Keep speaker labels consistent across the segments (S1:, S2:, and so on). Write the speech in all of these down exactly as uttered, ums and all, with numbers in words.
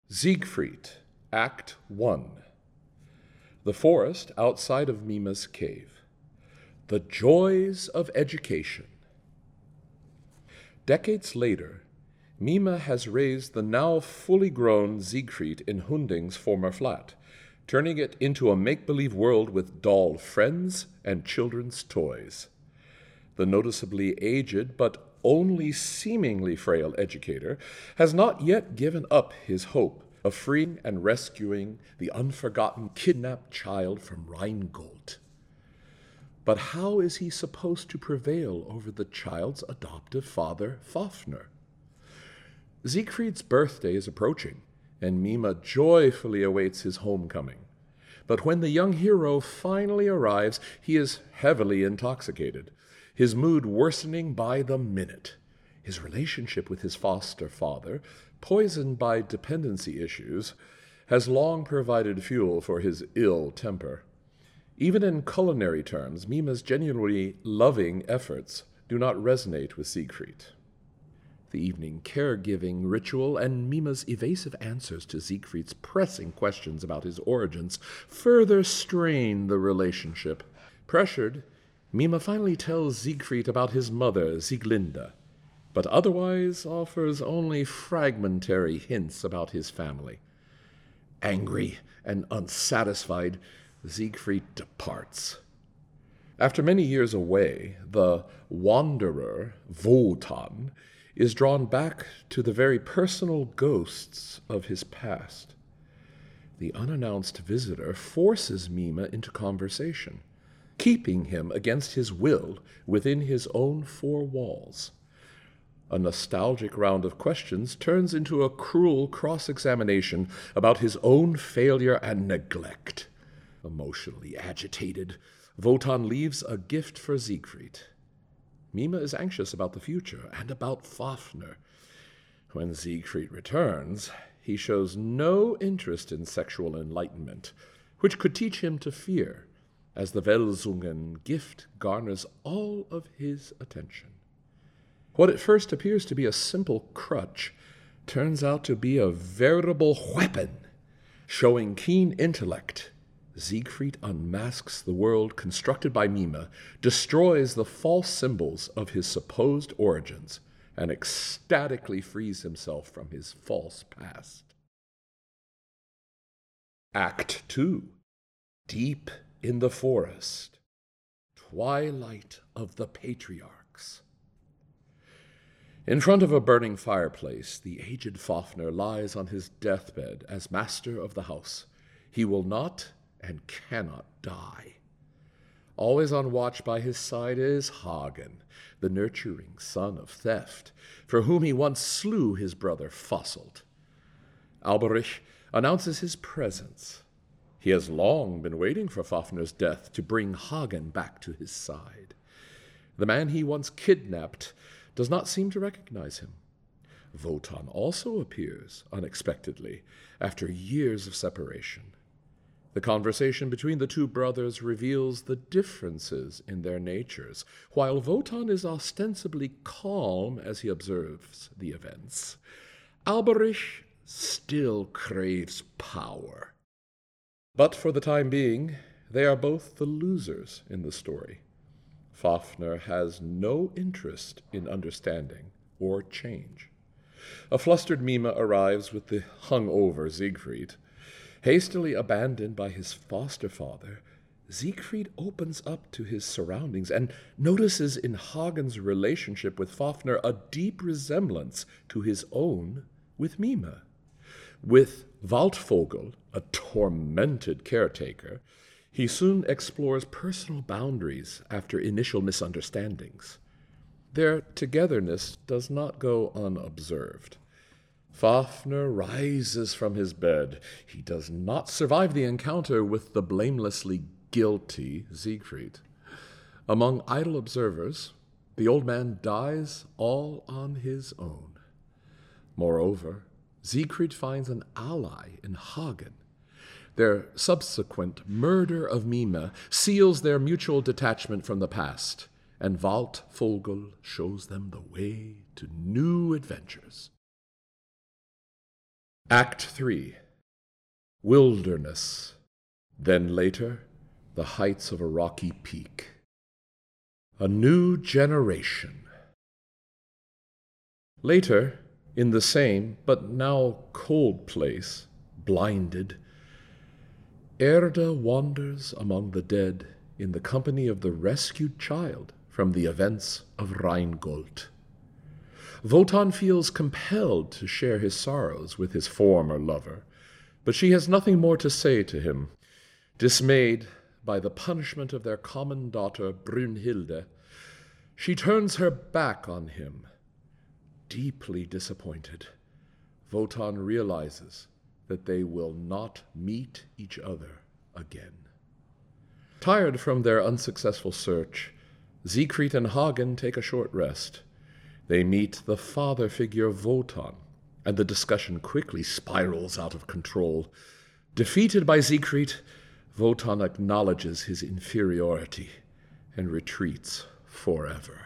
S1: Siegfried, Act one. The forest outside of Mima's cave. The joys of education. Decades later, Mima has raised the now fully grown Siegfried in Hunding's former flat, turning it into a make-believe world with doll friends and children's toys. The noticeably aged but only seemingly frail educator has not yet given up his hope of freeing and rescuing the unforgotten kidnapped child from Rheingold. But how is he supposed to prevail over the child's adoptive father, Fafner? Siegfried's birthday is approaching, and Mima joyfully awaits his homecoming. But when the young hero finally arrives, he is heavily intoxicated, his mood worsening by the minute. His relationship with his foster father, poisoned by dependency issues, has long provided fuel for his ill temper. Even in culinary terms, Mima's genuinely loving efforts do not resonate with Siegfried. The evening caregiving ritual and Mima's evasive answers to Siegfried's pressing questions about his origins further strain the relationship. Pressured, Mima finally tells Siegfried about his mother, Sieglinde, but otherwise offers only fragmentary hints about his family. Angry and unsatisfied, Siegfried departs. After many years away, the wanderer, Wotan, is drawn back to the very personal ghosts of his past. The unannounced visitor forces Mima into conversation, keeping him against his will within his own four walls. A nostalgic round of questions turns into a cruel cross-examination about his own failure and neglect. Emotionally agitated, Wotan leaves a gift for Siegfried. Mima is anxious about the future and about Fafner. When Siegfried returns, he shows no interest in sexual enlightenment, which could teach him to fear, as the Welsungen gift garners all of his attention. What at first appears to be a simple crutch turns out to be a veritable weapon. Showing keen intellect, Siegfried unmasks the world constructed by Mima, destroys the false symbols of his supposed origins, and ecstatically frees himself from his false past. Act two. Deep in the forest. Twilight of the Patriarchs. In front of a burning fireplace, the aged Fafner lies on his deathbed as master of the house. He will not and cannot die. Always on watch by his side is Hagen, the nurturing son of theft, for whom he once slew his brother Fosselt. Alberich announces his presence. He has long been waiting for Fafner's death to bring Hagen back to his side. The man he once kidnapped does not seem to recognize him. Wotan also appears unexpectedly after years of separation. The conversation between the two brothers reveals the differences in their natures. While Wotan is ostensibly calm as he observes the events, Alberich still craves power. But for the time being, they are both the losers in the story. Fafner has no interest in understanding or change. A flustered Mima arrives with the hung-over Siegfried. Hastily abandoned by his foster father, Siegfried opens up to his surroundings and notices in Hagen's relationship with Fafner a deep resemblance to his own with Mima. With Waldvogel, a tormented caretaker, he soon explores personal boundaries after initial misunderstandings. Their togetherness does not go unobserved. Fafner rises from his bed. He does not survive the encounter with the blamelessly guilty Siegfried. Among idle observers, the old man dies all on his own. Moreover, Siegfried finds an ally in Hagen. Their subsequent murder of Mima seals their mutual detachment from the past, and Waldvogel shows them the way to new adventures. Act three. Wilderness. Then later, the heights of a rocky peak. A new generation. Later, in the same, but now cold place, blinded, Erda wanders among the dead in the company of the rescued child from the events of Rheingold. Wotan feels compelled to share his sorrows with his former lover, but she has nothing more to say to him. Dismayed by the punishment of their common daughter Brünnhilde, she turns her back on him. Deeply disappointed, Wotan realizes that they will not meet each other again. Tired from their unsuccessful search, Siegfried and Hagen take a short rest. They meet the father figure of Wotan, and the discussion quickly spirals out of control. Defeated by Siegfried, Wotan acknowledges his inferiority and retreats forever.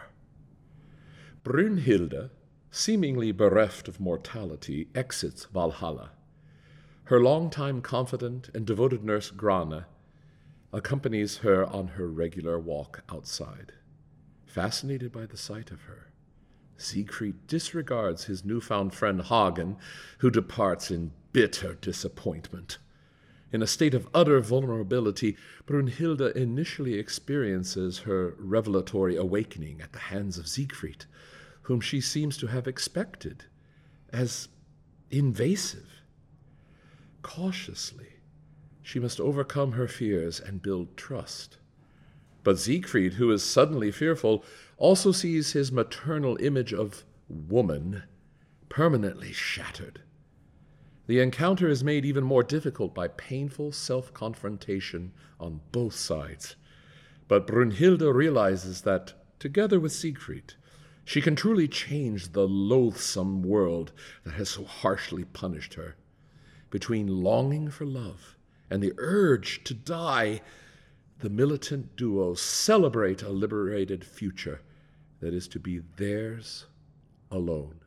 S1: Brünnhilde, seemingly bereft of mortality, exits Valhalla. Her longtime confidant and devoted nurse Grane accompanies her on her regular walk outside. Fascinated by the sight of her, Siegfried disregards his newfound friend Hagen, who departs in bitter disappointment. In a state of utter vulnerability, Brünnhilde initially experiences her revelatory awakening at the hands of Siegfried, whom she seems to have expected as invasive. Cautiously, she must overcome her fears and build trust. But Siegfried, who is suddenly fearful, also sees his maternal image of woman permanently shattered. The encounter is made even more difficult by painful self-confrontation on both sides. But Brünnhilde realizes that, together with Siegfried, she can truly change the loathsome world that has so harshly punished her. Between longing for love and the urge to die, the militant duo celebrate a liberated future that is to be theirs alone.